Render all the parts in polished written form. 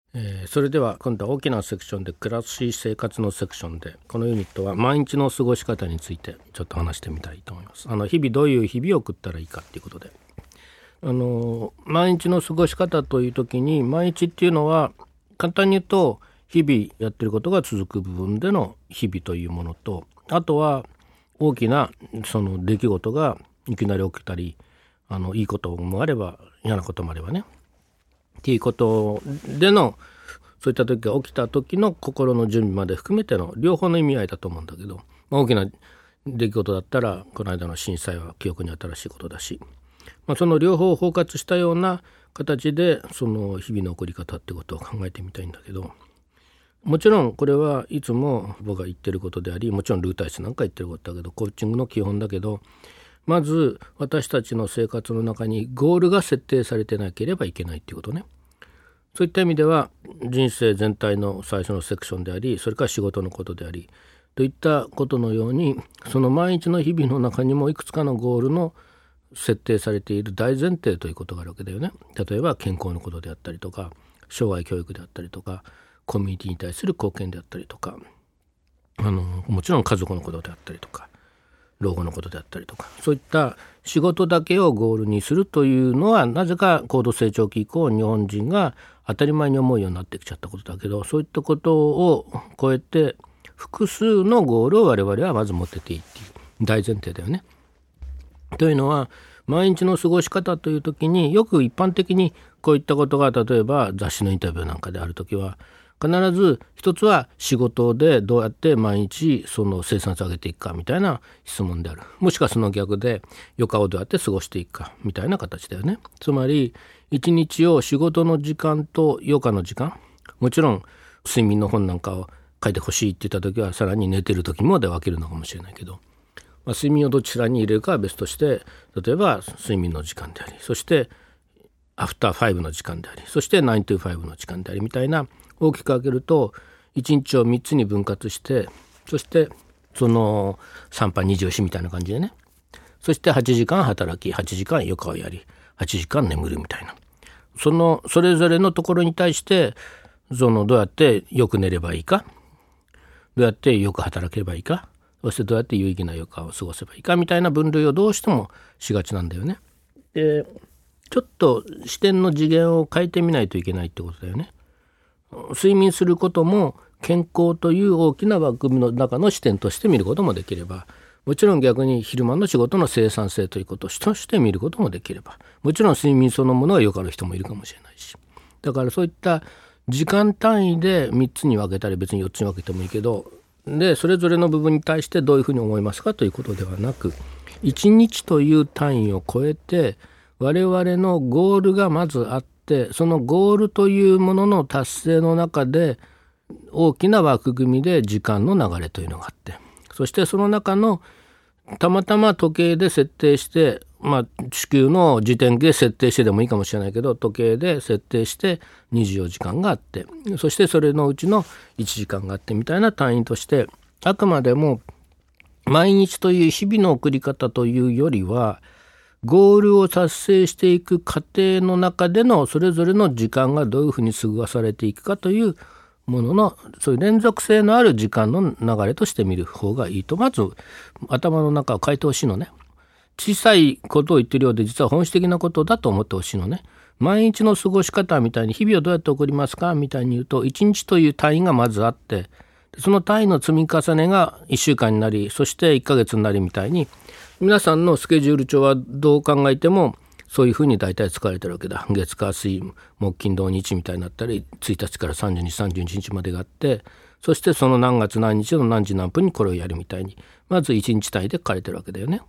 それでは今度は大きなセクションで暮らし生活のセクションで、このユニットは毎日の過ごし方についてちょっと話してみたいと思います。日々どういう日々を送ったらいいかっていうことで、毎日の過ごし方という時に、毎日っていうのは簡単に言うと日々やってることが続く部分での日々というものと、あとは大きなその出来事がいきなり起きたり、いいこともあれば嫌なこともあればねっていうことでの、そういった時が起きた時の心の準備まで含めての両方の意味合いだと思うんだけど、大きな出来事だったらこの間の震災は記憶に新しいことだし、その両方を包括したような形でその日々の送り方ってことを考えてみたいんだけど、もちろんこれはいつも僕が言ってることであり、もちろんルー体質なんか言ってることだけど、コーチングの基本だけど、まず私たちの生活の中にゴールが設定されてなければいけないっていうことね。そういった意味では人生全体の最初のセクションであり、それから仕事のことでありといったことのように、その毎日の日々の中にもいくつかのゴールの設定されている大前提ということがあるわけだよね。例えば健康のことであったりとか、障害教育であったりとか、コミュニティに対する貢献であったりとか、もちろん家族のことであったりとか、老後のことであったりとか、そういった仕事だけをゴールにするというのは、なぜか高度成長期以降日本人が当たり前に思うようになってきちゃったことだけど、そういったことを超えて複数のゴールを我々はまず持ってていいっていう大前提だよね。というのは、毎日の過ごし方という時によく一般的にこういったことが、例えば雑誌のインタビューなんかである時は、必ず一つは仕事でどうやって毎日その生産性を上げていくかみたいな質問である。もしくはその逆で余暇をどうやって過ごしていくかみたいな形だよね。つまり一日を仕事の時間と余暇の時間、もちろん睡眠の本なんかを書いてほしいって言った時はさらに寝てる時もで分けるのかもしれないけど、睡眠をどちらに入れるかは別として、例えば睡眠の時間であり、そしてアフター5の時間であり、そして9 to 5の時間でありみたいな、大きく分けると1日を3つに分割して、そしてその3波24みたいな感じでね、そして8時間働き、8時間余暇をやり、8時間眠るみたいな、それぞれのところに対して、どうやってよく寝ればいいか、どうやってよく働けばいいか、そしてどうやって有意義な余暇を過ごせばいいかみたいな分類をどうしてもしがちなんだよね。で、ちょっと視点の次元を変えてみないといけないってことだよね。睡眠することも健康という大きな枠組みの中の視点として見ることもできれば、もちろん逆に昼間の仕事の生産性ということとして見ることもできれば、もちろん睡眠そのものがよかる人もいるかもしれないし、だからそういった時間単位で3つに分けたり、別に4つに分けてもいいけど、でそれぞれの部分に対してどういうふうに思いますかということではなく、1日という単位を超えて我々のゴールがまずあって、そのゴールというものの達成の中で大きな枠組みで時間の流れというのがあって、そしてその中のたまたま時計で設定して、地球の時点で設定してでもいいかもしれないけど、時計で設定して24時間があって、そしてそれのうちの1時間があってみたいな単位として、あくまでも毎日という日々の送り方というよりは、ゴールを達成していく過程の中でのそれぞれの時間がどういうふうに過ごされていくかというものの、そういう連続性のある時間の流れとして見る方がいいと、まず頭の中を変えてほしいのね。小さいことを言ってるようで、実は本質的なことだと思ってほしいのね。毎日の過ごし方みたいに、日々をどうやって送りますかみたいに言うと、1日という単位がまずあって、その単位の積み重ねが1週間になり、そして1ヶ月になりみたいに、皆さんのスケジュール帳はどう考えてもそういうふうに大体使われてるわけだ。月火水木金土日みたいになったり、1日から30日31日までがあって、そしてその何月何日の何時何分にこれをやるみたいに、まず1日単位で書かれてるわけだよね。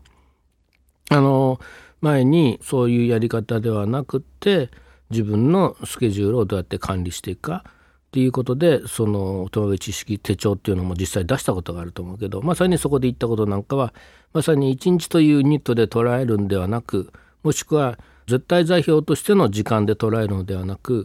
前にそういうやり方ではなくって、自分のスケジュールをどうやって管理していくかっていうことで、そのトマベ知識手帳っていうのも実際出したことがあると思うけど、まさにそこで言ったことなんかは、まさに1日というユニットで捉えるんではなく、もしくは絶対座標としての時間で捉えるのではなく、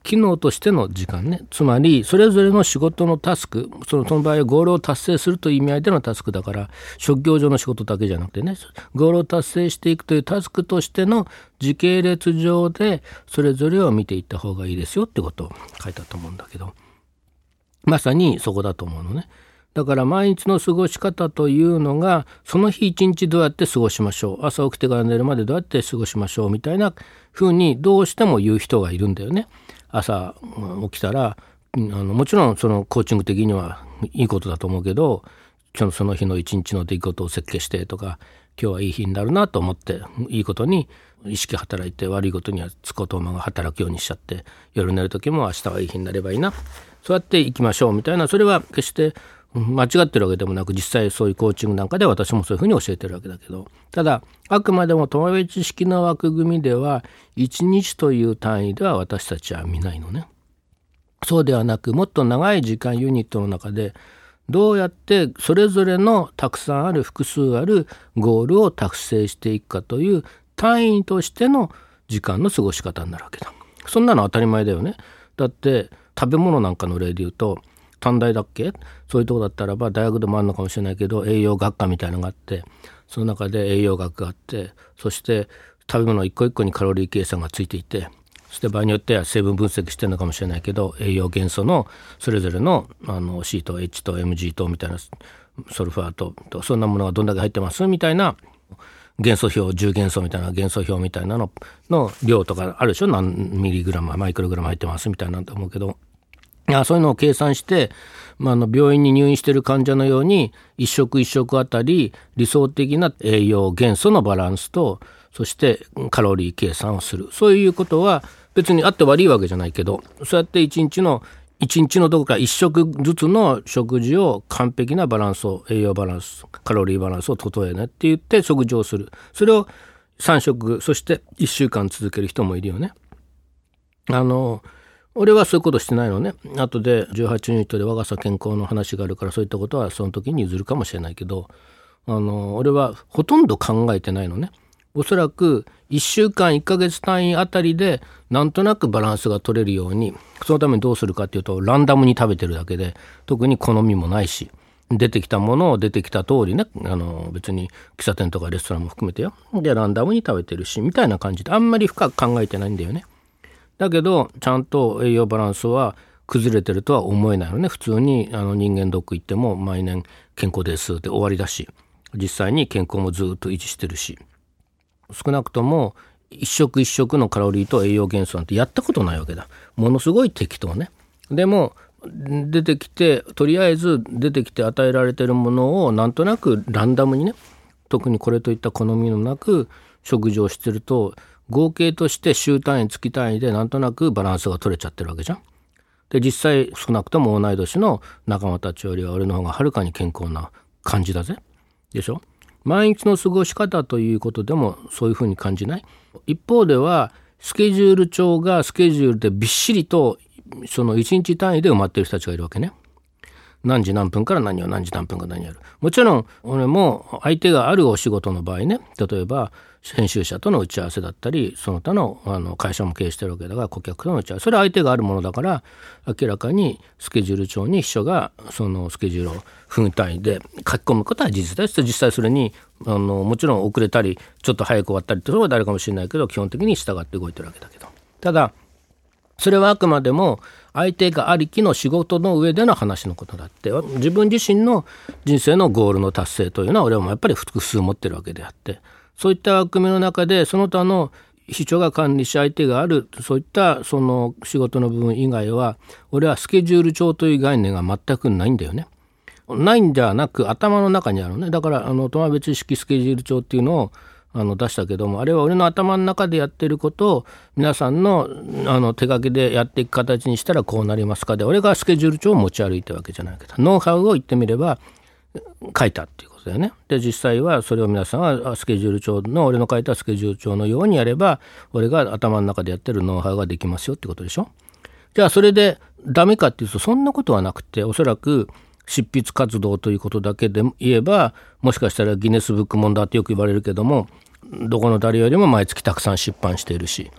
機能としての時間ね。つまりそれぞれの仕事のタスク、その場合はゴールを達成するという意味合いでのタスクだから、職業上の仕事だけじゃなくてね、ゴールを達成していくというタスクとしての時系列上でそれぞれを見ていった方がいいですよってことを書いたと思うんだけど、まさにそこだと思うのね。だから毎日の過ごし方というのが、その日一日どうやって過ごしましょう、朝起きてから寝るまでどうやって過ごしましょうみたいな風にどうしても言う人がいるんだよね。朝起きたらもちろんそのコーチング的にはいいことだと思うけど、その日の一日の出来事を設計してとか、今日はいい日になるなと思っていいことに意識働いて、悪いことにはつことまが働くようにしちゃって、夜寝る時も明日はいい日になればいいな、そうやっていきましょうみたいな、それは決して間違ってるわけでもなく、実際そういうコーチングなんかで私もそういうふうに教えてるわけだけど、ただあくまでも友部式の枠組みでは1日という単位では私たちは見ないのね。そうではなく、もっと長い時間ユニットの中でどうやってそれぞれのたくさんある複数あるゴールを達成していくかという単位としての時間の過ごし方になるわけだ。そんなの当たり前だよね。だって食べ物なんかの例で言うと、短大だっけ、そういうとこだったらば大学でもあるのかもしれないけど、栄養学科みたいなのがあって、その中で栄養学があって、そして食べ物一個一個にカロリー計算がついていて、そして場合によっては成分分析してるのかもしれないけど、栄養元素のそれぞれのC と H と MG とみたいな、ソルファーとそんなものがどんだけ入ってますみたいな元素表、10元素みたいな元素表みたいなの量とかあるでしょ。何ミリグラムマイクログラム入ってますみたいなと思うけど、そういうのを計算して、病院に入院している患者のように一食一食あたり理想的な栄養元素のバランスと、そしてカロリー計算をする。そういうことは別にあって悪いわけじゃないけど、そうやって一日のどこか一食ずつの食事を完璧なバランスを、栄養バランス、カロリーバランスを整えねって言って食事をする。それを3食、そして1週間続ける人もいるよね。俺はそういうことしてないのね。後で18ユニットで我が社健康の話があるから、そういったことはその時に譲るかもしれないけど、俺はほとんど考えてないのね。おそらく1週間1ヶ月単位あたりでなんとなくバランスが取れるように、そのためにどうするかっていうと、ランダムに食べてるだけで特に好みもないし、出てきたものを出てきた通りね、別に喫茶店とかレストランも含めてよ、でランダムに食べてるしみたいな感じで、あんまり深く考えてないんだよね。だけどちゃんと栄養バランスは崩れてるとは思えないのね。普通に人間ドック行っても毎年健康ですって終わりだし、実際に健康もずっと維持してるし、少なくとも一食一食のカロリーと栄養元素なんてやったことないわけだ。ものすごい適当ね。でも出てきて、とりあえず出てきて与えられてるものをなんとなくランダムにね、特にこれといった好みのなく食事をしてると、合計として週単位月単位でなんとなくバランスが取れちゃってるわけじゃん。で実際少なくとも同い年の仲間たちよりは俺の方がはるかに健康な感じだぜ。でしょ。毎日の過ごし方ということでもそういうふうに感じない？一方ではスケジュール帳がスケジュールでびっしりとその1日単位で埋まっている人たちがいるわけね。何時何分から何を、何時何分から何やる。もちろん俺も相手があるお仕事の場合ね、例えば編集者との打ち合わせだったり、その他の会社も経営してるわけだから顧客との打ち合わせ、それは相手があるものだから、明らかにスケジュール帳に秘書がそのスケジュールを分単位で書き込むことは事実です。実際それにもちろん遅れたりちょっと早く終わったりっていうのは誰かもしれないけど、基本的に従って動いてるわけだけど、ただそれはあくまでも相手がありきの仕事の上での話のことだって、自分自身の人生のゴールの達成というのは俺はもやっぱり複数持ってるわけであって、そういった枠組みの中でその他の秘書が管理し相手があるそういったその仕事の部分以外は、俺はスケジュール帳という概念が全くないんだよね。ないんじゃなく頭の中にあるね。だから友別式スケジュール帳っていうのを出したけども、あれは俺の頭の中でやってることを皆さんの手書きでやっていく形にしたらこうなりますかで、俺がスケジュール帳を持ち歩いたわけじゃないけど、ノウハウを言ってみれば書いたっていうことだよね。で実際はそれを皆さんはスケジュール帳の、俺の書いたスケジュール帳のようにやれば、俺が頭の中でやってるノウハウができますよってことでしょ。じゃあそれでダメかっていうと、そんなことはなくて、おそらく執筆活動ということだけで言えば、もしかしたらギネスブックもんだってよく言われるけども、どこの誰よりも毎月たくさん出版しているし、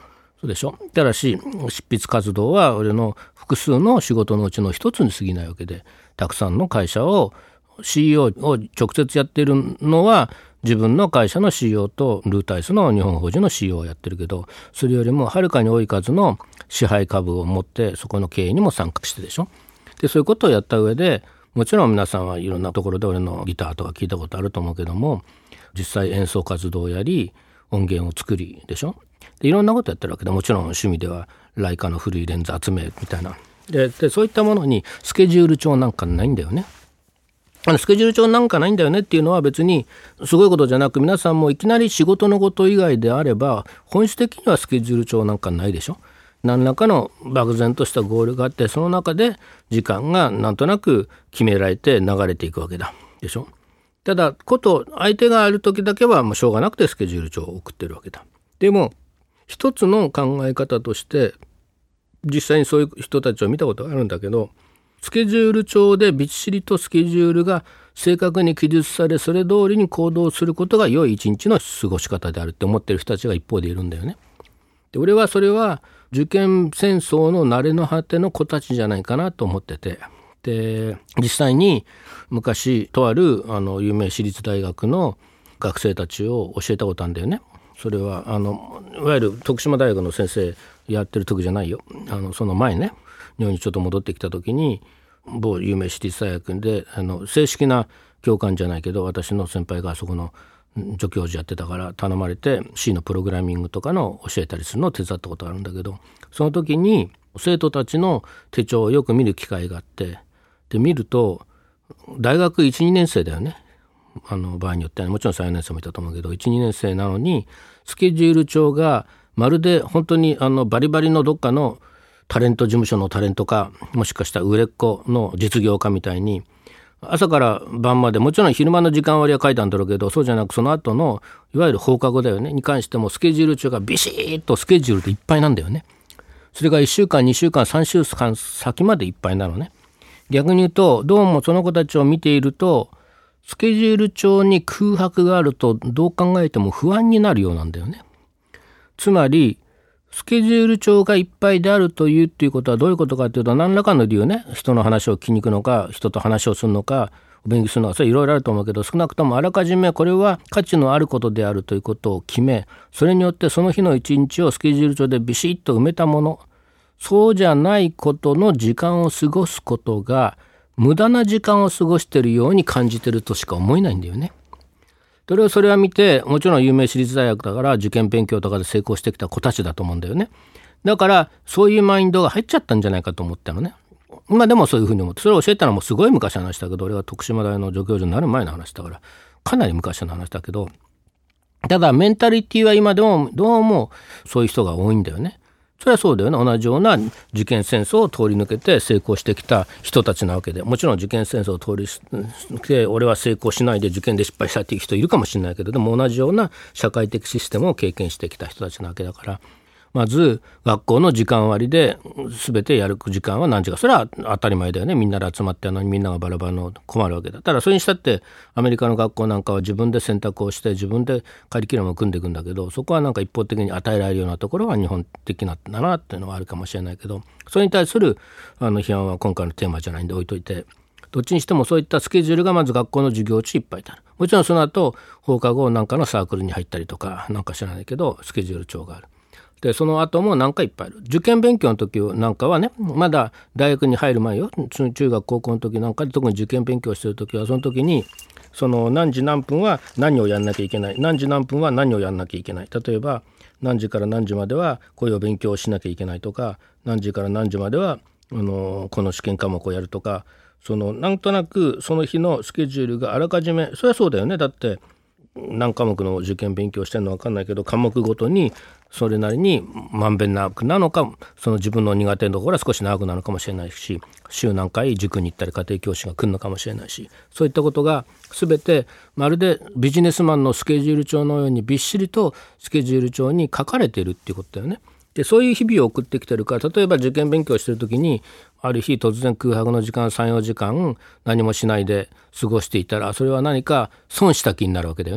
そうでしょ。ただし執筆活動は俺の複数の仕事のうちの一つに過ぎないわけで、たくさんの会社を CEO を直接やっているのは自分の会社の CEO とルータイスの日本法人の CEO をやってるけど、それよりもはるかに多い数の支配株を持ってそこの経営にも参加してでしょ。でそういうことをやった上で、もちろん皆さんはいろんなところで俺のギターとか聞いたことあると思うけども、実際演奏活動をやり音源を作りでしょ。でいろんなことやってるわけで、もちろん趣味ではライカの古いレンズ集めみたいなでそういったものにスケジュール帳なんかないんだよね。スケジュール帳なんかないんだよねっていうのは別にすごいことじゃなく、皆さんもいきなり仕事のこと以外であれば本質的にはスケジュール帳なんかないでしょ。何らかの漠然としたゴールがあって、その中で時間がなんとなく決められて流れていくわけだでしょ。ただ相手がある時だけはもうしょうがなくてスケジュール帳を送ってるわけだ。でも一つの考え方として実際にそういう人たちを見たことがあるんだけど、スケジュール帳でびっしりとスケジュールが正確に記述され、それ通りに行動することが良い一日の過ごし方であるって思ってる人たちが一方でいるんだよね。で俺はそれは受験戦争の慣れの果ての子たちじゃないかなと思ってて、で実際に昔とある有名私立大学の学生たちを教えたことあるんだよね。それはいわゆる徳島大学の先生やってる時じゃないよ。その前ね、日本にちょっと戻ってきた時に某有名私立大学で正式な教官じゃないけど、私の先輩がそこの助教授やってたから頼まれて C のプログラミングとかの教えたりするのを手伝ったことがあるんだけど、その時に生徒たちの手帳をよく見る機会があって、で見ると大学 1,2 年生だよね。場合によってはもちろん3、4年生もいたと思うけど 1,2 年生なのにスケジュール帳がまるで本当にバリバリのどっかのタレント事務所のタレントか、もしかしたら売れっ子の実業家みたいに朝から晩まで、もちろん昼間の時間割は書いたんだろうけど、そうじゃなくその後のいわゆる放課後だよねに関してもスケジュール帳がビシッとスケジュールでいっぱいなんだよね。それが1週間2週間3週間先までいっぱいなのね。逆に言うとどうもその子たちを見ているとスケジュール帳に空白があるとどう考えても不安になるようなんだよね。つまりスケジュール帳がいっぱいであるというっていうことはどういうことかというと、何らかの理由ね、人の話を聞きに行くのか、人と話をするのか、お勉強するのか、それいろいろあると思うけど、少なくともあらかじめこれは価値のあることであるということを決め、それによってその日の一日をスケジュール帳でビシッと埋めたもの、そうじゃないことの時間を過ごすことが無駄な時間を過ごしているように感じてるとしか思えないんだよね。それは見て、もちろん有名私立大学だから受験勉強とかで成功してきた子たちだと思うんだよね。だからそういうマインドが入っちゃったんじゃないかと思ったのね。今でもそういうふうに思って、それを教えたのもすごい昔の話だけど、俺は徳島大の助教授になる前の話だからかなり昔の話だけど、ただメンタリティは今でもどうもそういう人が多いんだよね。それはそうだよね。同じような受験戦争を通り抜けて成功してきた人たちなわけで、もちろん受験戦争を通り抜けて俺は成功しないで受験で失敗したっていう人いるかもしれないけど、でも同じような社会的システムを経験してきた人たちなわけだから、まず学校の時間割で全てやる時間は何時か、それは当たり前だよね。みんなで集まってるのにみんながバラバラの困るわけだ。ただそれにしたってアメリカの学校なんかは自分で選択をして自分でカリキュラムを組んでいくんだけど、そこはなんか一方的に与えられるようなところは日本的なんだなっていうのはあるかもしれないけど、それに対する批判は今回のテーマじゃないんで置いといて、どっちにしてもそういったスケジュールがまず学校の授業中いっぱいである。もちろんその後放課後なんかのサークルに入ったりとかなんか知らないけどスケジュール帳がある。でその後も何かいっぱいある。受験勉強の時なんかはね、まだ大学に入る前よ、中学高校の時なんかで特に受験勉強してる時は、その時にその何時何分は何をやんなきゃいけない、何時何分は何をやんなきゃいけない、例えば何時から何時まではこういう勉強をしなきゃいけないとか、何時から何時まではこの試験科目をやるとか、なんとなくその日のスケジュールがあらかじめ、それはそうだよね。だって何科目の受験勉強してるのか分かんないけど、科目ごとにそれなりにまんべんなくなのか、その自分の苦手なところは少し長くなるかもしれないし、週何回塾に行ったり家庭教師が来るのかもしれないし、そういったことが全てまるでビジネスマンのスケジュール帳のようにびっしりとスケジュール帳に書かれているっていうことだよね。でそういう日々を送ってきてるから、例えば受験勉強してる時にある日突然空白の時間 3,4 時間何もしないで過ごしていたら、それは何か損した気になるわけだよね。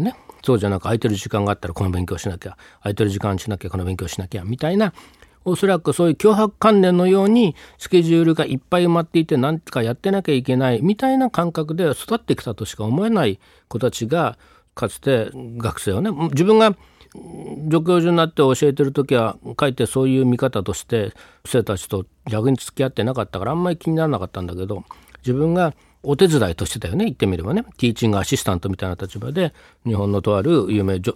そうじゃなく空いてる時間があったらこの勉強しなきゃ、空いてる時間しなきゃこの勉強しなきゃみたいな、おそらくそういう強迫観念のようにスケジュールがいっぱい埋まっていて何かやってなきゃいけないみたいな感覚で育ってきたとしか思えない子たちが、かつて学生をね、自分が助教授になって教えてる時はかえってそういう見方として生徒たちと逆に付き合ってなかったからあんまり気にならなかったんだけど、自分がお手伝いとしてたよね、言ってみればね。ティーチングアシスタントみたいな立場で日本のとある有名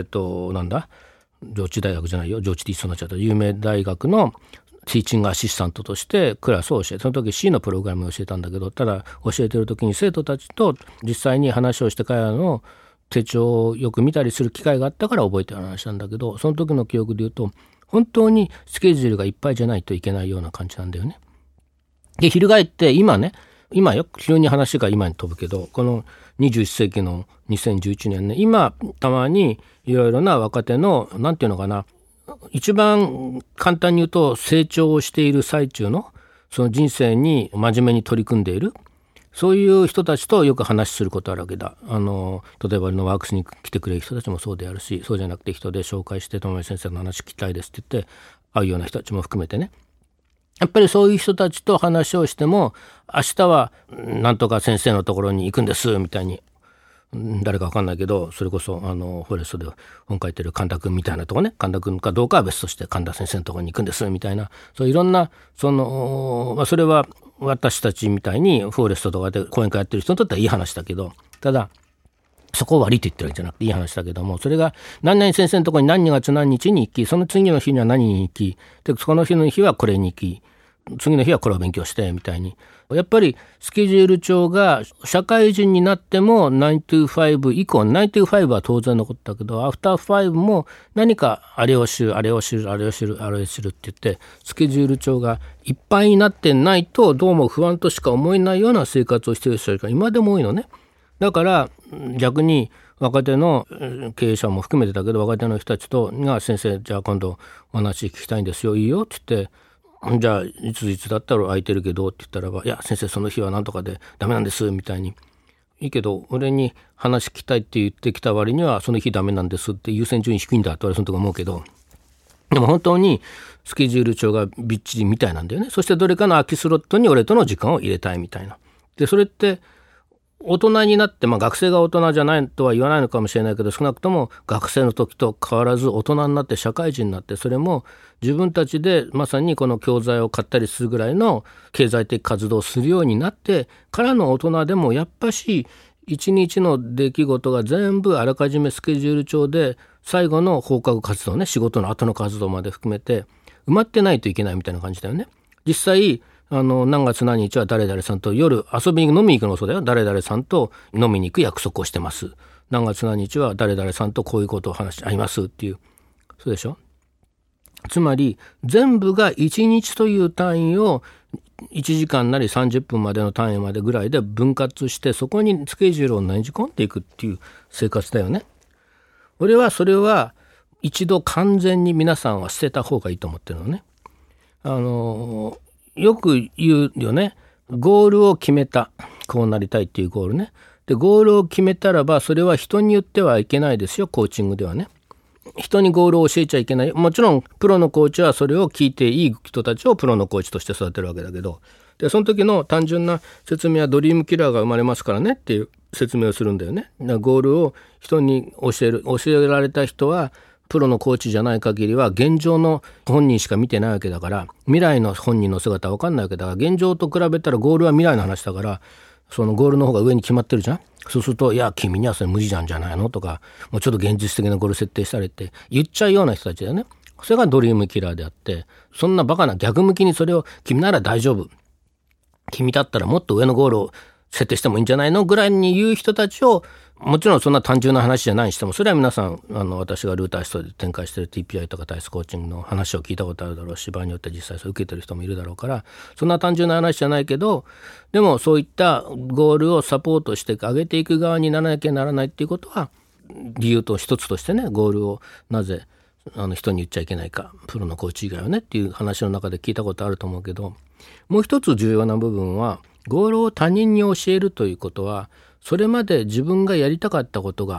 上智大学じゃないよ、上智って言いそうになっちゃった有名大学のティーチングアシスタントとしてクラスを教えて、その時 C のプログラムを教えたんだけど、ただ教えてる時に生徒たちと実際に話をして彼らの手帳をよく見たりする機会があったから覚えてる話なんだけど、その時の記憶で言うと本当にスケジュールがいっぱいじゃないといけないような感じなんだよね。で翻って今よ急に話が今に飛ぶけど、この21世紀の2011年ね、今たまにいろいろな若手のなんていうのかな、一番簡単に言うと成長をしている最中のその人生に真面目に取り組んでいるそういう人たちとよく話することあるわけだ。例えばのワークスに来てくれる人たちもそうであるし、そうじゃなくて人で紹介して友達先生の話聞きたいですって言って会うような人たちも含めてね、やっぱりそういう人たちと話をしても、明日はなんとか先生のところに行くんですみたいに、誰か分かんないけど、それこそフォレストで本書いてる神田君みたいなとこね、神田君かどうかは別として神田先生のところに行くんですみたいな、そういろんなそれは私たちみたいにフォレストとかで講演会やってる人にとってはいい話だけど、ただそこを悪いと言ってるわけじゃなくていい話だけども、それが何々先生のところに何月何日に行き、その次の日には何に行き、でその日の日はこれに行き、次の日はこれを勉強してみたいに、やっぱりスケジュール帳が社会人になっても9 to 5以降、9 to 5は当然残ったけどアフター5も何かあれを知るあれを知るあれを知るあれを知るって言ってスケジュール帳がいっぱいになってないとどうも不安としか思えないような生活をしている人が今でも多いのね。だから逆に若手の経営者も含めてだけど、若手の人たちとが先生じゃあ今度お話聞きたいんですよ、いいよって言って、じゃあいついつだったら空いてるけどって言ったらば、いや先生その日はなんとかでダメなんですみたいに、いいけど俺に話聞きたいって言ってきた割にはその日ダメなんですって優先順位低いんだって俺はその時思うけど、でも本当にスケジュール帳がびっちりみたいなんだよね。そしてどれかの空きスロットに俺との時間を入れたいみたいな。でそれって大人になって、学生が大人じゃないとは言わないのかもしれないけど、少なくとも学生の時と変わらず大人になって社会人になって、それも自分たちでまさにこの教材を買ったりするぐらいの経済的活動をするようになってからの大人でも、やっぱし一日の出来事が全部あらかじめスケジュール帳で最後の放課後活動ね、仕事の後の活動まで含めて埋まってないといけないみたいな感じだよね。実際何月何日は誰々さんと夜遊びに飲みに行くのもそうだよ。誰々さんと飲みに行く約束をしてます。何月何日は誰々さんとこういうことを話し合いますっていう。そうでしょ。つまり全部が1日という単位を1時間なり30分までの単位までぐらいで分割して、そこにスケジュールをねじ込んでいくっていう生活だよね。俺はそれは一度完全に皆さんは捨てた方がいいと思ってるのね。よく言うよね。ゴールを決めた。こうなりたいっていうゴールね。で、ゴールを決めたらば、それは人に言ってはいけないですよ。コーチングではね。人にゴールを教えちゃいけない。もちろん、プロのコーチはそれを聞いていい人たちをプロのコーチとして育てるわけだけど、で、その時の単純な説明はドリームキラーが生まれますからねっていう説明をするんだよね。だからゴールを人に教えられた人は、プロのコーチじゃない限りは現状の本人しか見てないわけだから、未来の本人の姿は分かんないわけだから、現状と比べたらゴールは未来の話だから、そのゴールの方が上に決まってるじゃん。そうすると、いや君にはそれ無理なんじゃないのとか、もうちょっと現実的なゴール設定したりって言っちゃうような人たちだよね。それがドリームキラーであって、そんなバカな逆向きにそれを君なら大丈夫、君だったらもっと上のゴールを設定してもいいんじゃないのぐらいに言う人たちを、もちろんそんな単純な話じゃないにしても、それは皆さん私がルーターストで展開している TPI とか体質コーチングの話を聞いたことあるだろうし、場合によって実際そう受けてる人もいるだろうから、そんな単純な話じゃないけど、でもそういったゴールをサポートして上げていく側にならなきゃならないっていうことは理由と一つとしてね、ゴールをなぜ人に言っちゃいけないか、プロのコーチ以外はねっていう話の中で聞いたことあると思うけど、もう一つ重要な部分は、ゴールを他人に教えるということは、それまで自分がやりたかったことが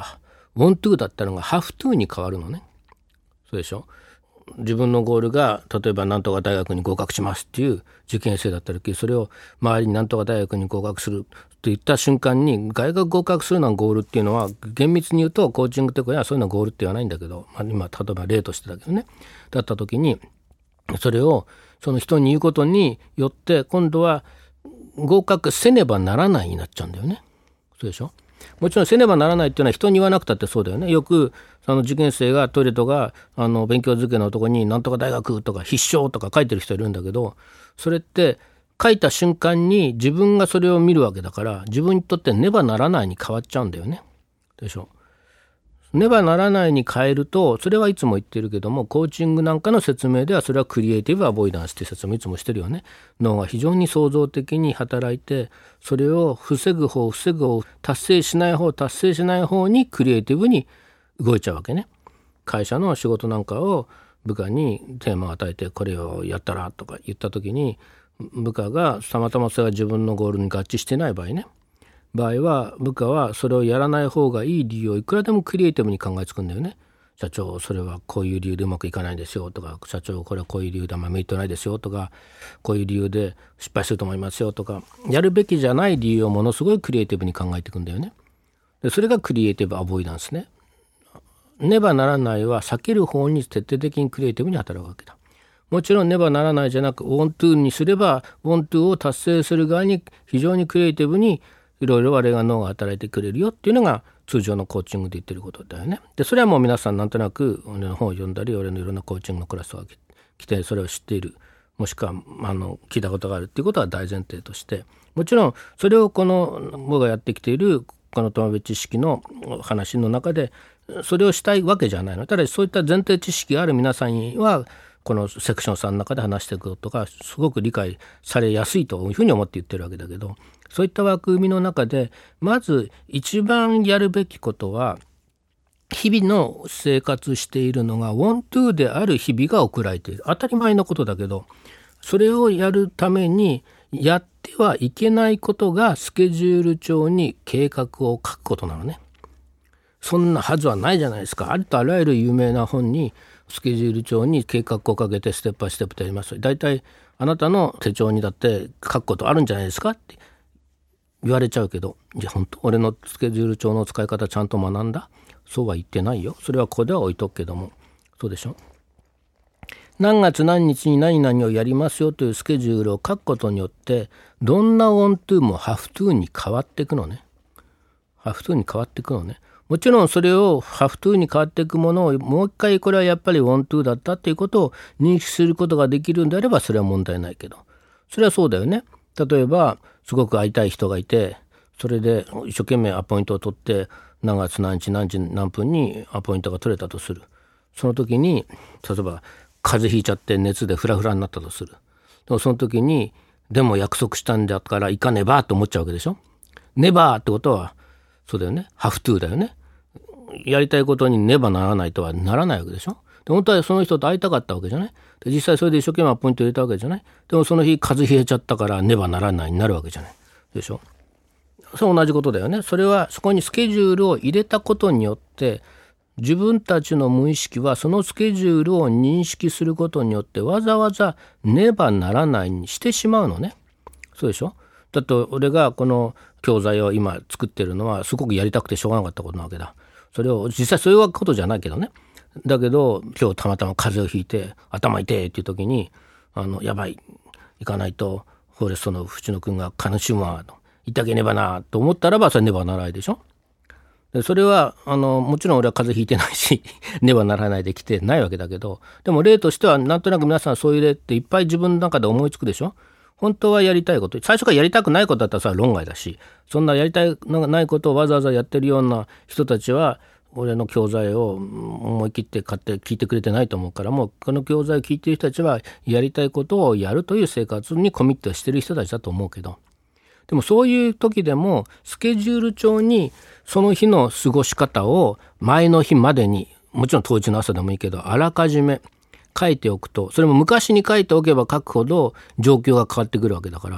want to だったのが have to に変わるのね。そうでしょ。自分のゴールが例えばなんとか大学に合格しますっていう受験生だった時、それを周りになんとか大学に合格するって言った瞬間に、大学合格するのがゴールっていうのは厳密に言うとコーチングとかはそういうのはゴールって言わないんだけど、今例えば例としてだけどね、だった時にそれをその人に言うことによって今度は合格せねばならないになっちゃうんだよね。そうでしょ。もちろんせねばならないっていうのは人に言わなくたってそうだよね。よくその受験生がトイレとか勉強机のとこになんとか大学とか必勝とか書いてる人いるんだけど、それって書いた瞬間に自分がそれを見るわけだから、自分にとってねばならないに変わっちゃうんだよね。でしょ。ねばならないに変えると、それはいつも言ってるけども、コーチングなんかの説明ではそれはクリエイティブアボイダンスって説明いつもしてるよね。脳が非常に創造的に働いて、それを防ぐ方達成しない方にクリエイティブに動いちゃうわけね。会社の仕事なんかを部下にテーマを与えて、これをやったらとか言った時に、部下がたまたまそれが自分のゴールに合致してない場合は部下はそれをやらない方がいい理由をいくらでもクリエイティブに考えつくんだよね。社長、それはこういう理由でうまくいかないですよとか、社長、これはこういう理由でメリットないですよとか、こういう理由で失敗すると思いますよとか、やるべきじゃない理由をものすごいクリエイティブに考えていくんだよね。でそれがクリエイティブアボイダンスね。ねばならないは避ける方に徹底的にクリエイティブに働くわけだ。もちろんねばならないじゃなく want to にすれば want to を達成する側に非常にクリエイティブにいろいろ我々が脳が働いてくれるよっていうのが通常のコーチングで言ってることだよね。でそれはもう皆さんなんとなく俺の本を読んだり、俺のいろんなコーチングのクラスが来てそれを知っている、もしくは聞いたことがあるっていうことは大前提として、もちろんそれをこの僕がやってきているこのトマベ知識の話の中でそれをしたいわけじゃないの。ただそういった前提知識がある皆さんにはこのセクション3の中で話していくことがすごく理解されやすいというふうに思って言ってるわけだけど、そういった枠組みの中でまず一番やるべきことは、日々の生活しているのが want to である日々が送られている。当たり前のことだけど、それをやるためにやってはいけないことがスケジュール帳に計画を書くことなのね。そんなはずはないじゃないですか。ありとあらゆる有名な本にスケジュール帳に計画をかけてステップバイステップとやります。だいたいあなたの手帳にだって書くことあるんじゃないですかって言われちゃうけど、じゃあ本当俺のスケジュール帳の使い方ちゃんと学んだ？そうは言ってないよ。それはここでは置いとくけども、そうでしょ。何月何日に何々をやりますよというスケジュールを書くことによってどんな want to も have to に変わっていくのね。have to に変わっていくのね。もちろんそれを have to に変わっていくものをもう一回これはやっぱり want to だったっていうことを認識することができるんであればそれは問題ないけど、それはそうだよね。例えばすごく会いたい人がいて、それで一生懸命アポイントを取って何月何日何時何分にアポイントが取れたとする。その時に例えば風邪ひいちゃって熱でフラフラになったとする。でもその時にでも約束したんだから行かねばと思っちゃうわけでしょ。ねばってことはそうだよね。have to だよね。やりたいことにねばならないとはならないわけでしょ。で本当はその人と会いたかったわけじゃない。で実際それで一生懸命アポイント入れたわけじゃない。でもその日風邪ひいちゃったからねばならないになるわけじゃないでしょ。そう同じことだよね。それはそこにスケジュールを入れたことによって自分たちの無意識はそのスケジュールを認識することによってわざわざねばならないにしてしまうのね。そうでしょ。だって俺がこの教材を今作ってるのはすごくやりたくてしょうがなかったことなわけだ。それを実際そういうことじゃないけどね。だけど今日たまたま風邪をひいて頭痛いっていう時にやばい行かないとフォレストの淵野くんが悲しむわと行ってあげねばなと思ったらばそれねばならないでしょ。でそれはもちろん俺は風邪ひいてないしねばならないで来てないわけだけど、でも例としてはなんとなく皆さんそういう例っていっぱい自分の中で思いつくでしょ。本当はやりたいこと、最初からやりたくないことだったらそれは論外だし、そんなやりたいのがないことをわざわざやってるような人たちは俺の教材を思い切って買って聞いてくれてないと思うから、もうこの教材を聞いてる人たちはやりたいことをやるという生活にコミットしてる人たちだと思うけど、でもそういう時でもスケジュール帳にその日の過ごし方を前の日までに、もちろん当日の朝でもいいけどあらかじめ書いておくと、それも昔に書いておけば書くほど状況が変わってくるわけだから、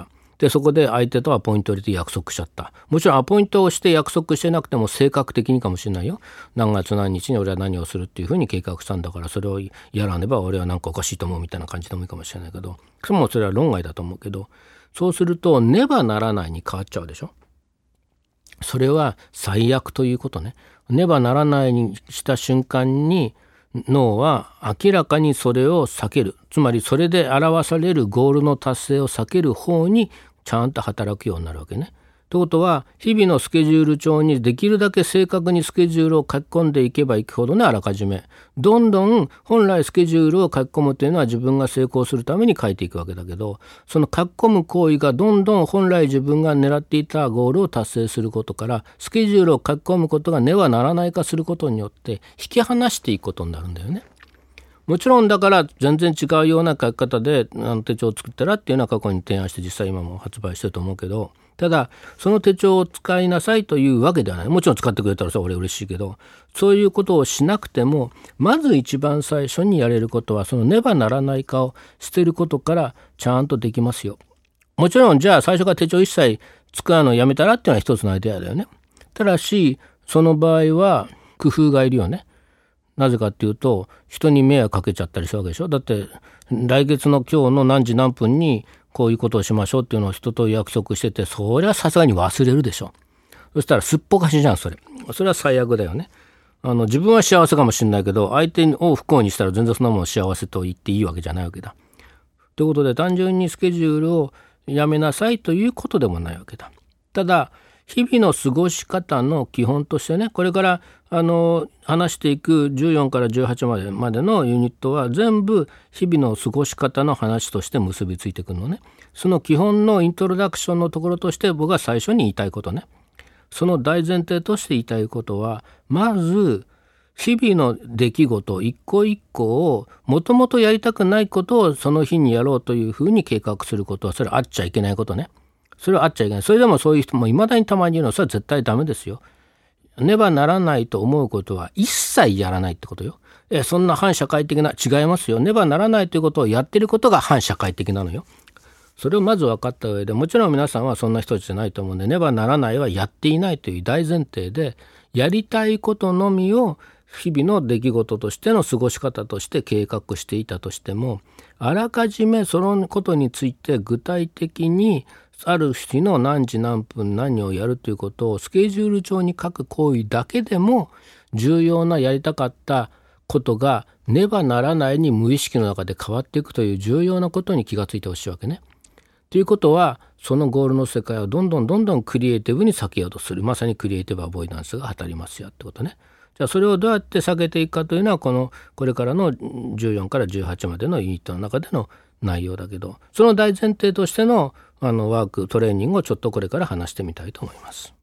でそこで相手とアポイントを入れて約束しちゃった。もちろんアポイントをして約束してなくても性格的にかもしれないよ。何月何日に俺は何をするっていうふうに計画したんだから、それをやらねば俺はなんかおかしいと思うみたいな感じでもいいかもしれないけど、それは論外だと思うけど、そうするとねばならないに変わっちゃうでしょ。それは最悪ということね。ねばならないにした瞬間に脳は明らかにそれを避ける、つまりそれで表されるゴールの達成を避ける方にちゃんと働くようになるわけね。ということは、日々のスケジュール帳にできるだけ正確にスケジュールを書き込んでいけばいくほどね、あらかじめどんどん本来スケジュールを書き込むというのは自分が成功するために書いていくわけだけど、その書き込む行為がどんどん本来自分が狙っていたゴールを達成することから、スケジュールを書き込むことがねばならない化することによって引き離していくことになるんだよね。もちろんだから全然違うような書き方で手帳を作ったらっていうのは過去に提案して実際今も発売してると思うけど、ただその手帳を使いなさいというわけではない。もちろん使ってくれたらさ俺嬉しいけど、そういうことをしなくてもまず一番最初にやれることはそのねばならない化を捨てることからちゃんとできますよ。もちろんじゃあ最初から手帳一切使うのをやめたらっていうのは一つのアイデアだよね。ただしその場合は工夫がいるよね。なぜかっていうと人に迷惑かけちゃったりするわけでしょ。だって来月の今日の何時何分にこういうことをしましょうっていうのを人と約束してて、それはさすがに忘れるでしょ。そしたらすっぽかしじゃんそれは最悪だよね。自分は幸せかもしれないけど相手を不幸にしたら全然そんなもの幸せと言っていいわけじゃないわけだ。ということで単純にスケジュールをやめなさいということでもないわけだ。ただ日々の過ごし方の基本としてね、これから話していく14から18までのユニットは全部日々の過ごし方の話として結びついてくるのね。その基本のイントロダクションのところとして僕が最初に言いたいことね、その大前提として言いたいことは、まず日々の出来事一個一個をもともとやりたくないことをその日にやろうというふうに計画することは、それはあっちゃいけないことね。それはあっちゃいけない。それでもそういう人もいまだにたまにいるの、それは絶対ダメですよ。ねばならないと思うことは一切やらないってことよ。そんな反社会的な、違いますよ。ねばならないということをやってることが反社会的なのよ。それをまず分かった上で、もちろん皆さんはそんな人たちじゃないと思うんで、ねばならないはやっていないという大前提で、やりたいことのみを日々の出来事としての過ごし方として計画していたとしても、あらかじめそのことについて具体的にある日の何時何分何をやるということをスケジュール帳に書く行為だけでも、重要なやりたかったことがねばならないに無意識の中で変わっていくという重要なことに気がついてほしいわけね。ということは、そのゴールの世界をどんどんクリエイティブに避けようとする、まさにクリエイティブアボイダンスが当たりますよってことね。じゃあそれをどうやって避けていくかというのはこれからの14から18までのユニットの中での内容だけど、その大前提としてのワークトレーニングをちょっとこれから話してみたいと思います。